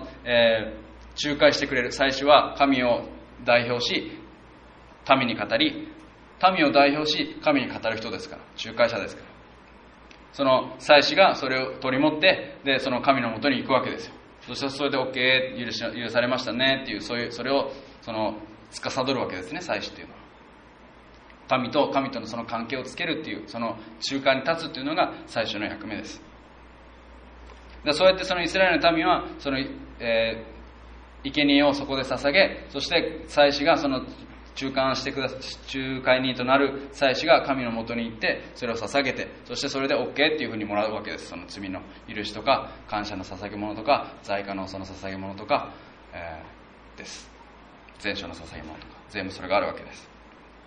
仲介してくれる。祭司は神を代表し民に語り、 民を代表し神に語る人ですから、仲介者ですから、その祭司がそれを取り持って、でその神のもとに行くわけですよ。そしてそれで OK 許されましたねっていう、それを司るわけですね、祭司っていうのは。神とのその関係をつけるっていう、その中間に立つっていうのが最初の役目です。そうやってそのイスラエルの民はその、生贄をそこで捧げ、そして祭司がその仲介人となる祭司が神のもとに行ってそれを捧げて、そしてそれで OK っていうふうにもらうわけです。その罪の許しとか感謝の捧げ物とか罪過のその捧げ物とか、です。全書の捧げ物とか全部それがあるわけです。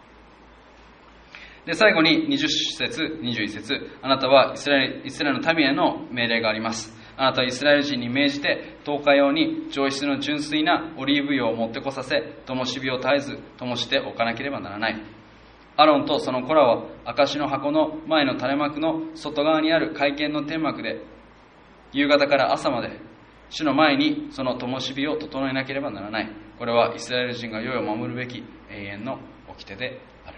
で最後に20節21節、あなたはイスラエルの民への命令があります。あなたはイスラエル人に命じて10日用に上質の純粋なオリーブ油を持ってこさせ、灯火を絶えず灯しておかなければならない。アロンとその子らは証の箱の前の垂れ幕の外側にある会見の天幕で夕方から朝まで主の前にその灯火を整えなければならない。これはイスラエル人が世を守るべき永遠の掟である。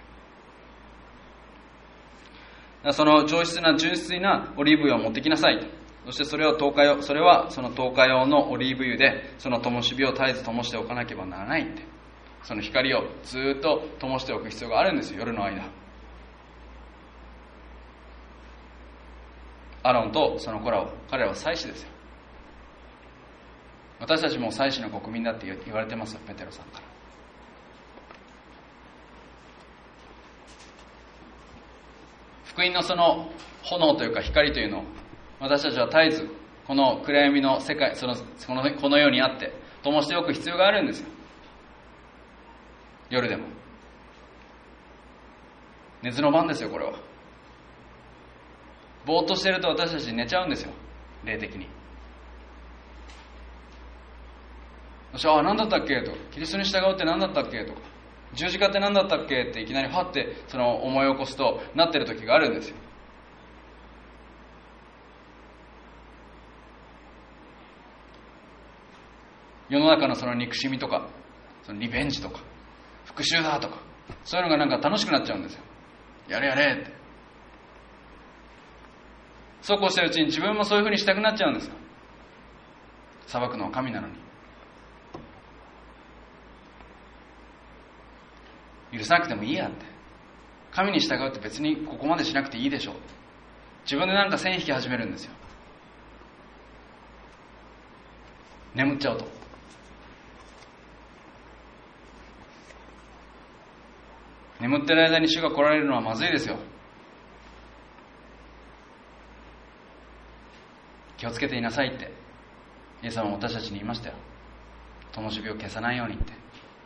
その上質な純粋なオリーブ油を持ってきなさい。そしてそれはその10日用のオリーブ油でその灯火を絶えず灯しておかなければならないって。その光をずっと灯しておく必要があるんですよ、夜の間。アロンとその子らは、彼らは祭司ですよ。私たちも祭司の国民だって言われてますよ、ペテロさんから。福音のその炎というか光というのを私たちは絶えずこの暗闇の世界、この世にあって灯しておく必要があるんですよ。夜でも寝ずの番ですよ。これはぼーっとしてると私たち寝ちゃうんですよ、霊的に。何だったっけと、キリストに従うって何だったっけとか、十字架って何だったっけっていきなりファって思い起こすとなってる時があるんですよ。世の中のその憎しみとかそのリベンジとか復讐だとか、そういうのがなんか楽しくなっちゃうんですよ。やれやれって。そうこうしてるうちに自分もそういうふうにしたくなっちゃうんですよ。裁くのは神なのに。許さなくてもいいやって。神に従うって別にここまでしなくていいでしょう。自分でなんか線引き始めるんですよ。眠っちゃうと。眠ってる間に主が来られるのはまずいですよ。気をつけていなさいってイエス様も私たちに言いましたよ。灯火を消さないようにって。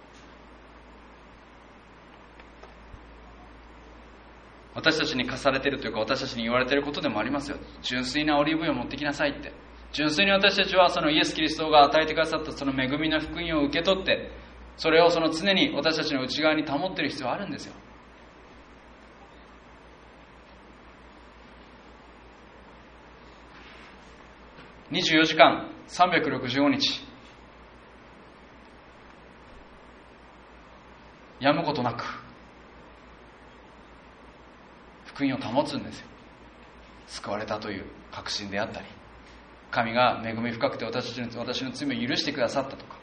私たちに課されているというか、私たちに言われていることでもありますよ。純粋なオリーブ油を持ってきなさいって。純粋に私たちはそのイエス・キリストが与えてくださったその恵みの福音を受け取って、それをその常に私たちの内側に保っている必要があるんですよ。24時間365日やむことなく福音を保つんですよ。救われたという確信であったり、神が恵み深くて私の罪を許してくださったとか、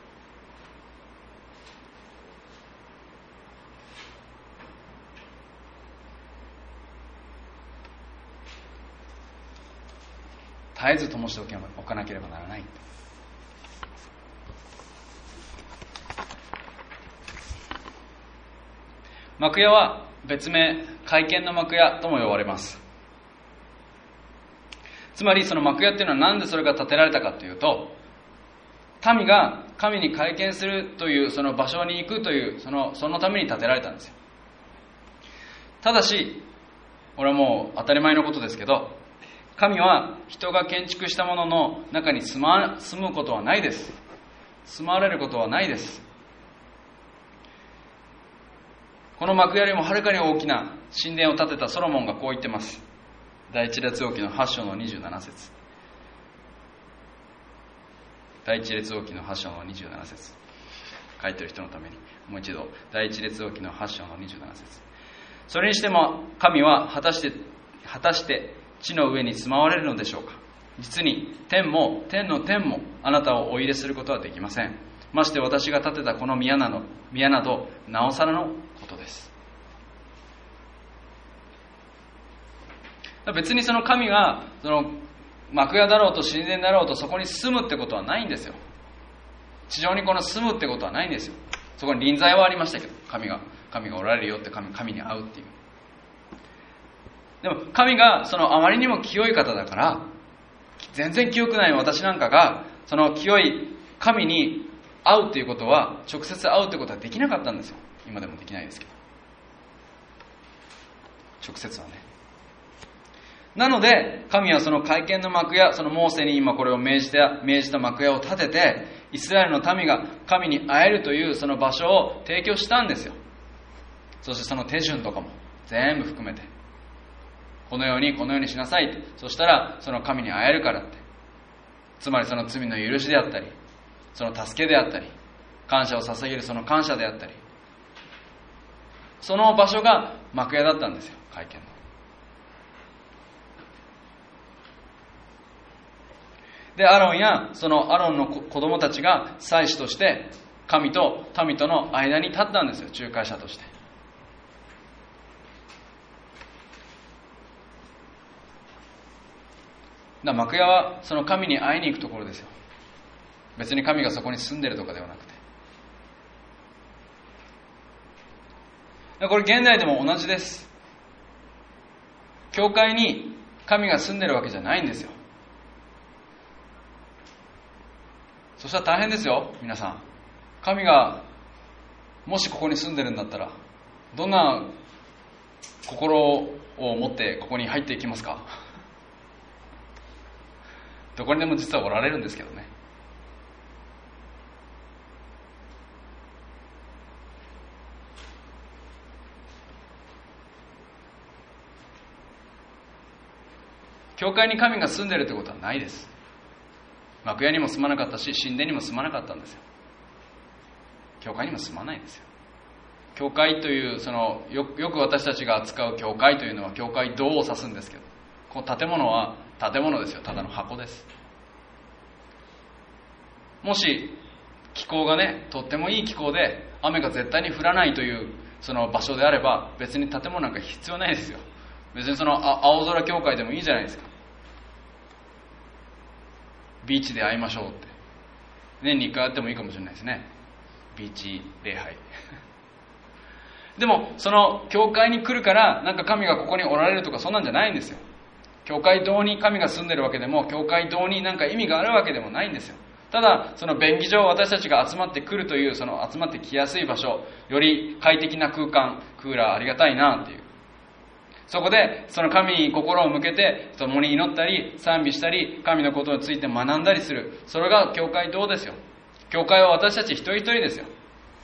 絶えず灯しておかなければならない。幕屋は別名会見の幕屋とも呼ばれます。つまりその幕屋っていうのはなんでそれが建てられたかというと、民が神に会見するというその場所に行くというそのために建てられたんですよ。ただしこれはもう当たり前のことですけど、神は人が建築したものの中に住むことはないです。住まわれることはないです。この幕屋よりもはるかに大きな神殿を建てたソロモンがこう言ってます。第一列王記の8章の27節。第一列王記の8章の27節。書いてる人のためにもう一度、第一列王記の8章の27節。 それにしても神は果たして地の上に住まわれるのでしょうか。実に天も天の天もあなたをお入れすることはできません。まして私が建てたこの宮などなおさらのことです。別にその神がその幕屋だろうと神殿だろうとそこに住むってことはないんですよ。地上にこの住むってことはないんですよ。そこに臨在はありましたけど、神がおられるよって、神に会うっていう。でも神がそのあまりにも清い方だから、全然清くない私なんかがその清い神に会うっていうことは、直接会うってことはできなかったんですよ。今でもできないですけど、直接はね。なので神はその会見の幕屋、そのモーセに今これを命じた幕屋を建てて、イスラエルの民が神に会えるというその場所を提供したんですよ。そしてその手順とかも全部含めて、このようにしなさいって。そしたらその神に会えるからって。つまりその罪の許しであったり、その助けであったり、感謝を捧げるその感謝であったり、その場所が幕屋だったんですよ、会見の。でアロンやそのアロンの子供たちが祭司として神と民との間に立ったんですよ、仲介者として。幕屋はその神に会いに行くところですよ。別に神がそこに住んでるとかではなくて。これ現代でも同じです。教会に神が住んでるわけじゃないんですよ。そしたら大変ですよ、皆さん。神がもしここに住んでるんだったら、どんな心を持ってここに入っていきますか？どこにでも実はおられるんですけどね。教会に神が住んでるってことはないです。幕屋にも住まなかったし、神殿にも住まなかったんですよ。教会にも住まないんですよ。教会というよく私たちが扱う教会というのは教会堂を指すんですけど、この建物は建物ですよ。ただの箱です。もし気候がね、とってもいい気候で雨が絶対に降らないというその場所であれば、別に建物なんか必要ないですよ。別にその青空教会でもいいじゃないですか。ビーチで会いましょうって、年に1回会ってもいいかもしれないですね、ビーチ礼拝。でもその教会に来るからなんか神がここにおられるとか、そんなんじゃないんですよ。教会堂に神が住んでるわけでも、教会堂になんか意味があるわけでもないんですよ。ただその便宜上私たちが集まってくるという、その集まってきやすい場所、より快適な空間、クーラーありがたいなっていう、そこでその神に心を向けて共に祈ったり賛美したり、神のことについて学んだりする、それが教会堂ですよ。教会は私たち一人一人ですよ。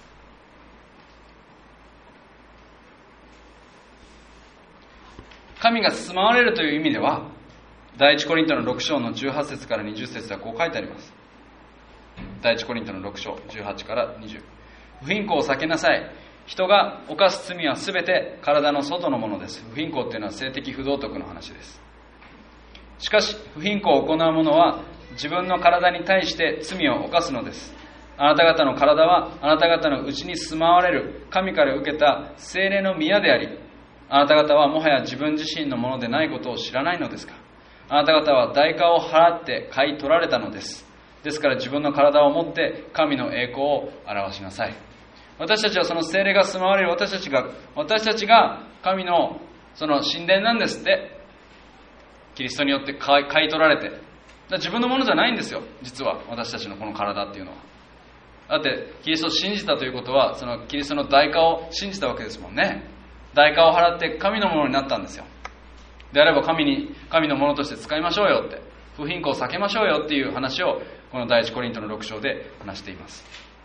神が住まわれるという意味では、第一コリントの6章の18節から20節ではこう書いてあります。第一コリントの6章18から20。不貧困を避けなさい。人が犯す罪はすべて体の外のものです。不貧困というのは性的不道徳の話です。しかし不貧困を行う者は自分の体に対して罪を犯すのです。あなた方の体はあなた方のうちに住まわれる神から受けた聖霊の宮であり、あなた方はもはや自分自身のものでないことを知らないのですか。あなた方は代価を払って買い取られたのです。ですから自分の体を持って神の栄光を表しなさい。私たちはその聖霊が住まわれる私たちが神のその神殿なんですって。キリストによって買い取られて、自分のものじゃないんですよ、実は私たちのこの体っていうのは。だってキリストを信じたということは、そのキリストの代価を信じたわけですもんね。代価を払って神のものになったんですよ。であれば神のものとして使いましょうよって、不貧困を避けましょうよっていう話をこの第一コリントの6章で話しています。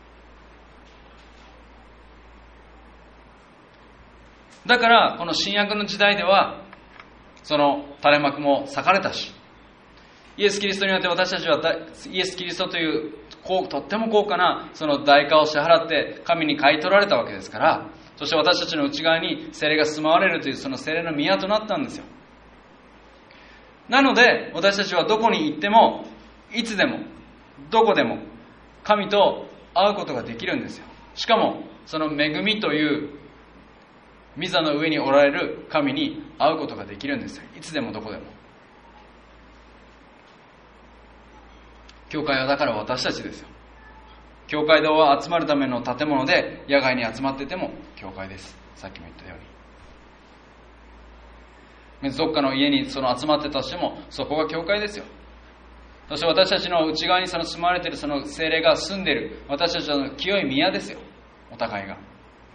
だからこの新約の時代ではその垂れ幕も裂かれたし、イエス・キリストによって私たちはイエス・キリストというとっても高価なその代価を支払って神に買い取られたわけですから、 そして私たちの内側に聖霊が住まわれるというその聖霊の宮となったんですよ。なので私たちはどこに行ってもいつでもどこでも神と会うことができるんですよ。しかもその恵みという御座の上におられる神に会うことができるんですよ。いつでもどこでも。教会はだから私たちですよ。教会堂は集まるための建物で、野外に集まってても教会です。さっきも言ったように、どっかの家に集まってたとしてもそこが教会ですよ。そして私たちの内側に住まわれているその聖霊が住んでいる私たちの清い宮ですよ。お互いが。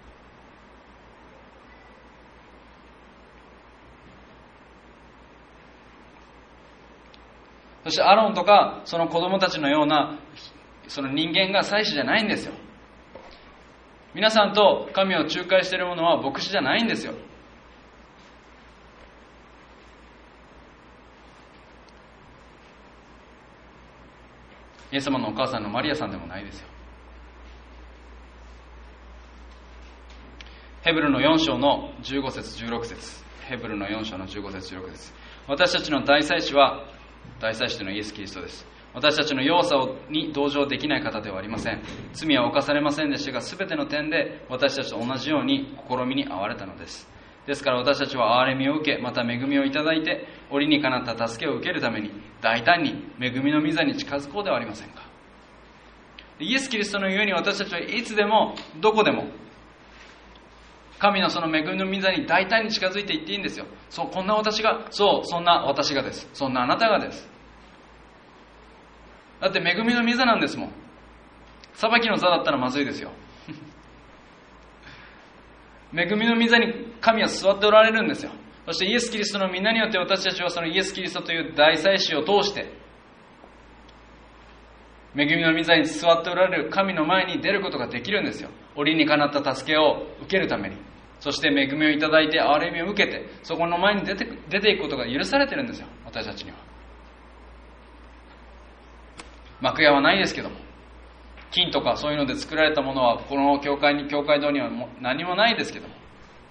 そしてアロンとかその子供たちのようなその人間が祭司じゃないんですよ。皆さんと神を仲介しているものは牧師じゃないんですよ。イエス様のお母さんのマリアさんでもないですよ。ヘブルの4章の15節16節、ヘブルの4章の15節16節、私たちの大祭司は、大祭司というのはイエス・キリストです。私たちの弱さに同情できない方ではありません。罪は犯されませんでしたが、すべての点で私たちと同じように試みに遭われたのです。ですから私たちは憐れみを受け、また恵みをいただいて、折にかなった助けを受けるために大胆に恵みの御座に近づこうではありませんか。イエス・キリストのゆえに私たちはいつでもどこでも神のその恵みの御座に大胆に近づいていっていいんですよ。そう、こんな私が、そう、そんな私がです。そんなあなたがです。だって恵みの御座なんですもん。裁きの座だったらまずいですよ。恵みの御座に神は座っておられるんですよ。そしてイエス・キリストの皆によって私たちはそのイエス・キリストという大祭司を通して恵みの御座に座っておられる神の前に出ることができるんですよ。折にかなった助けを受けるために、そして恵みをいただいて憐れみを受けて、そこの前に出ていくことが許されてるんですよ。私たちには幕屋はないですけども、金とかそういうので作られたものはこの教会堂には何もないですけども、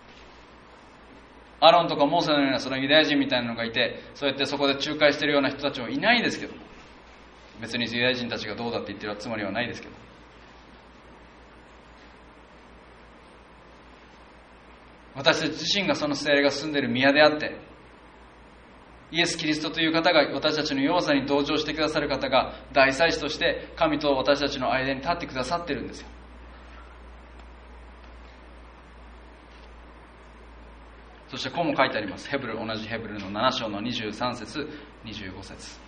アロンとかモーセのようなそのユダヤ人みたいなのがいて、そうやってそこで仲介しているような人たちもいないですけども、別にユダヤ人たちがどうだって言ってるつもりはないですけど、私たち自身がその聖霊が住んでいる宮であって、イエス・キリストという方が私たちの弱さに同情してくださる方が大祭司として神と私たちの間に立ってくださっているんですよ。そしてこうも書いてあります。同じヘブルの7章の23節25節、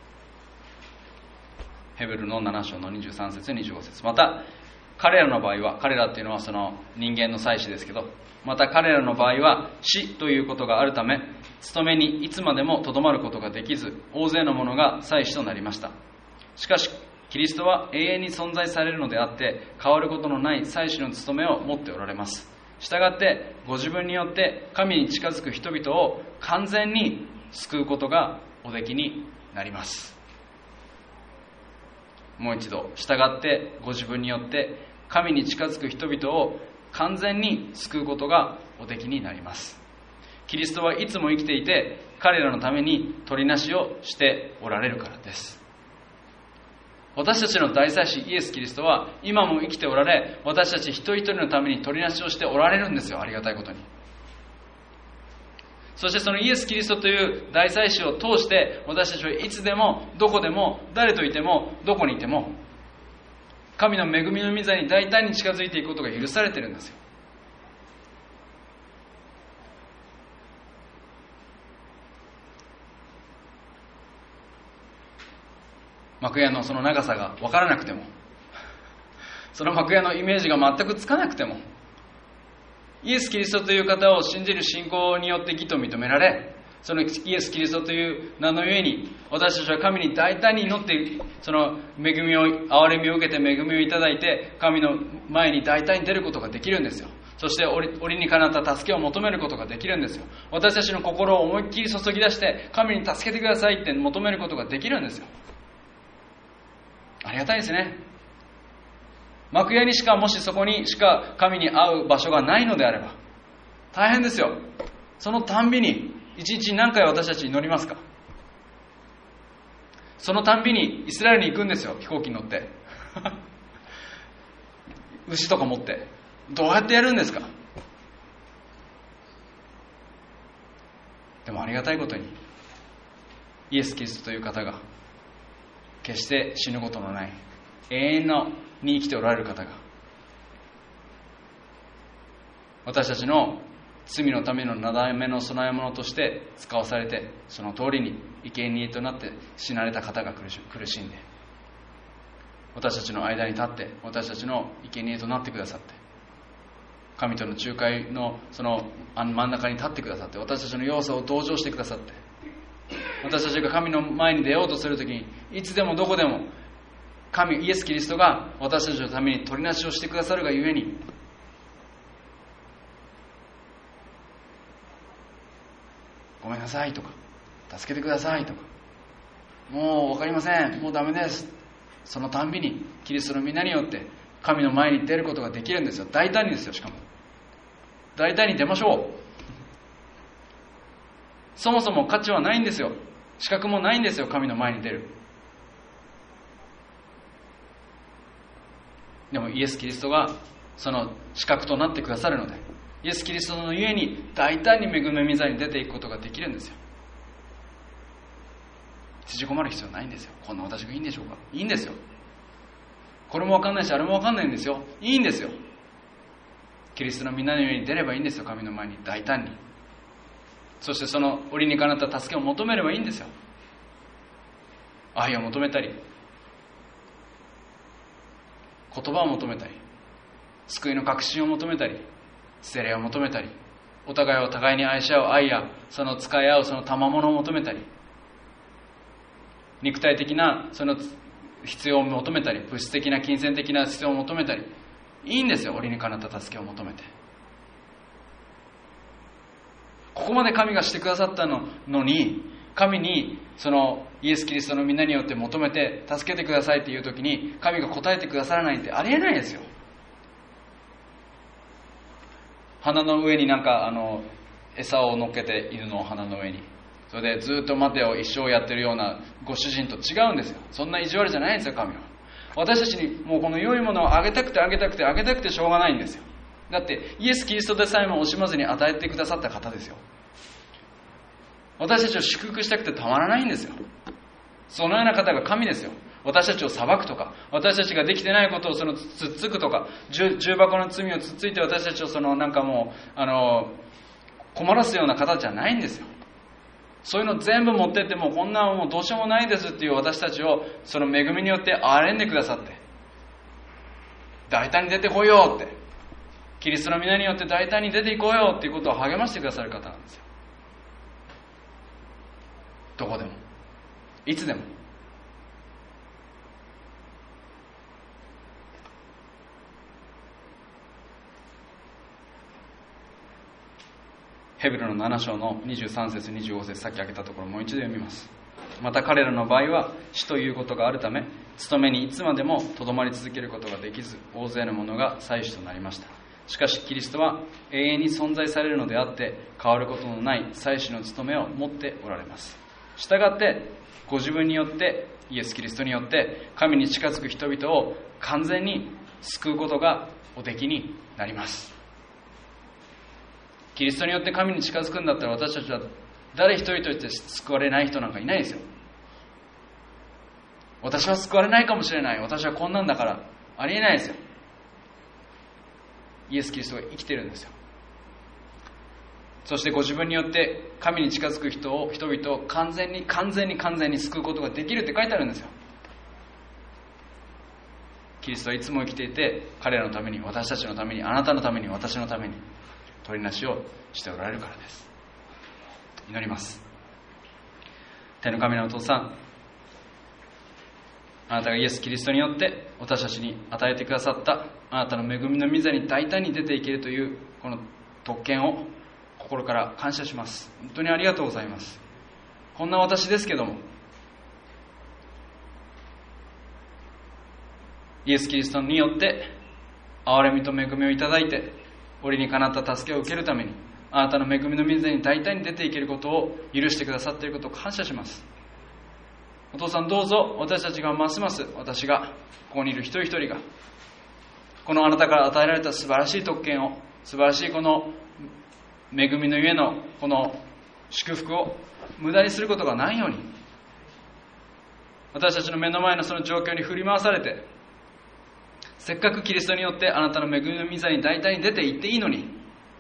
ヘブルの7章の23節25節、また彼らの場合は、彼らっていうのはその人間の祭司ですけど、また彼らの場合は死ということがあるため、務めにいつまでもとどまることができず、大勢の者が祭司となりました。しかしキリストは永遠に存在されるのであって、変わることのない祭司の務めを持っておられます。したがってご自分によって神に近づく人々を完全に救うことがおできになります。もう一度、したがってご自分によって神に近づく人々を完全に救うことがおできになります。キリストはいつも生きていて、彼らのために取りなしをしておられるからです。私たちの大祭司イエス・キリストは今も生きておられ、私たち一人一人のために取りなしをしておられるんですよ。ありがたいことに。そしてそのイエス・キリストという大祭司を通して、私たちはいつでもどこでも誰といてもどこにいても神の恵みの御座に大胆に近づいていくことが許されているんですよ。幕屋のその長さが分からなくても、その幕屋のイメージが全くつかなくても、イエス・キリストという方を信じる信仰によって義と認められ、そのイエス・キリストという名のゆえに私たちは神に大胆に祈って、その恵みを、憐れみを受けて恵みをいただいて、神の前に大胆に出ることができるんですよ。そして折にかなった助けを求めることができるんですよ。私たちの心を思いっきり注ぎ出して神に助けてくださいって求めることができるんですよ。ありがたいですね。 幕屋にしか、もしそこにしか神に会う場所がないのであれば大変ですよ。そのたんびに一日に何回私たち祈りますか？そのたんびにイスラエルに行くんですよ、飛行機に乗って牛とか持って。どうやってやるんですか？でもありがたいことにイエス・キリストという方が決して死ぬことのない永遠に生きておられる方が、私たちの罪のためのなだめの供え物として使わされて、その通りに生贄となって死なれた方が苦しんで、私たちの間に立って私たちの生贄となってくださって、神との仲介のその真ん中に立ってくださって、私たちの弱さを同情してくださって、私たちが神の前に出ようとするときにいつでもどこでも神イエス・キリストが私たちのために取りなしをしてくださるがゆえに、ごめんなさいとか助けてくださいとか、もう分かりません、もうダメです、そのたんびにキリストの皆によって神の前に出ることができるんですよ。大胆にですよ。しかも大胆に出ましょう。そもそも価値はないんですよ。資格もないんですよ、神の前に出る。でもイエス・キリストがその資格となってくださるので、イエス・キリストのゆえに大胆に恵み座に出ていくことができるんですよ。縮こまる必要ないんですよ。こんな私がいいんでしょうか？いいんですよ。これも分かんないしあれも分かんないんですよ。いいんですよ。キリストの皆のように出ればいいんですよ。神の前に大胆に。そしてその折にかなった助けを求めればいいんですよ。愛を求めたり、言葉を求めたり、救いの確信を求めたり、聖霊を求めたり、お互いを互いに愛し合う愛やその使い合うその賜物を求めたり、肉体的なその必要を求めたり、物質的な金銭的な必要を求めたり、いいんですよ。折にかなった助けを求めて。ここまで神がしてくださったのに、神にそのイエス・キリストの皆によって求めて助けてくださいっていう時に神が答えてくださらないってありえないですよ。鼻の上になんか餌を乗っけて犬の鼻の上に、それでずっと待てを一生やってるようなご主人と違うんですよ。そんな意地悪じゃないんですよ。神は私たちにもうこの良いものをあげたくてあげたくてあげたくてしょうがないんですよ。だってイエス・キリストでさえも惜しまずに与えてくださった方ですよ。私たちを祝福したくてたまらないんですよ。そのような方が神ですよ。私たちを裁くとか、私たちができてないことをそのつっつくとか、重箱の罪をつっついて私たちをそのなんかもう困らすような方じゃないんですよ。そういうの全部持ってってもこんなもうどうしようもないですっていう私たちをその恵みによって憐れんでくださって、大胆に出てこいよって、キリストの皆によって大胆に出ていこうよっていうことを励ましてくださる方なんですよ。どこでもいつでも。ヘブルの7章の23節25節、さっき開けたところもう一度読みます。また彼らの場合は死ということがあるため、勤めにいつまでもとどまり続けることができず、大勢の者が祭司となりました。しかしキリストは永遠に存在されるのであって、変わることのない祭司の務めを持っておられます。したがってご自分によってイエス・キリストによって神に近づく人々を完全に救うことがおできになります。キリストによって神に近づくんだったら、私たちは誰一人として救われない人なんかいないですよ。私は救われないかもしれない、私はこんなんだから、ありえないですよ。イエス・キリストが生きてるんですよ。そしてご自分によって神に近づく人々を完全に救うことができるって書いてあるんですよ。キリストはいつも生きていて、彼らのために、私たちのために、あなたのために、私のために取りなしをしておられるからです。祈ります。天の神のお父さん、あなたがイエス・キリストによって私たちに与えてくださったあなたの恵みの御座に大胆に出ていけるというこの特権を心から感謝します。本当にありがとうございます。こんな私ですけども、イエス・キリストによって憐れみと恵みをいただいて、折にかなった助けを受けるために、あなたの恵みの水に大胆に出ていけることを許してくださっていることを感謝します。お父さん、どうぞ私たちがますます、私がここにいる一人一人が、このあなたから与えられた素晴らしい特権を、素晴らしいこの恵みのゆえのこの祝福を無駄にすることがないように、私たちの目の前のその状況に振り回されて、せっかくキリストによってあなたの恵みの御座に大胆に出て行っていいのに、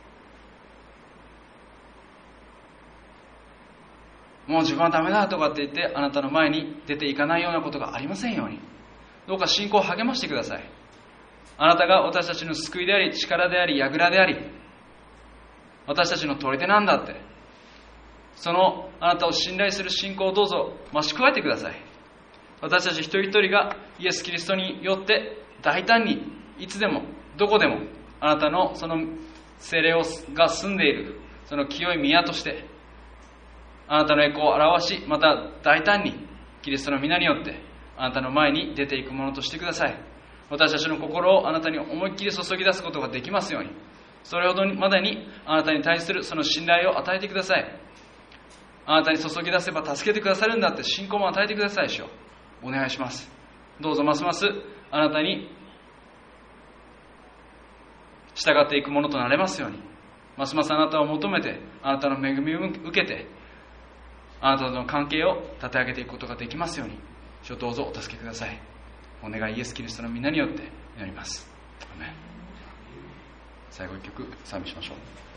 もう自分はダメだとかって言ってあなたの前に出ていかないようなことがありませんように、どうか信仰を励ましてください。あなたが私たちの救いであり、力であり、櫓であり、私たちの取り手なんだって、そのあなたを信頼する信仰をどうぞ増し加えてください。私たち一人一人がイエス・キリストによって大胆にいつでもどこでもあなたのその聖霊が住んでいるその清い宮としてあなたの栄光を表し、また大胆にキリストの皆によってあなたの前に出ていくものとしてください。私たちの心をあなたに思いっきり注ぎ出すことができますように、それほどまでにあなたに対するその信頼を与えてください。あなたに注ぎ出せば助けてくださるんだって信仰も与えてください。主よ、お願いします。どうぞますますあなたに従っていくものとなれますように、ますますあなたを求めて、あなたの恵みを受けて、あなたとの関係を立て上げていくことができますように、主よどうぞお助けください。お願いイエス・キリストの皆によって祈ります。アーメン。最後一曲賛美しましょう。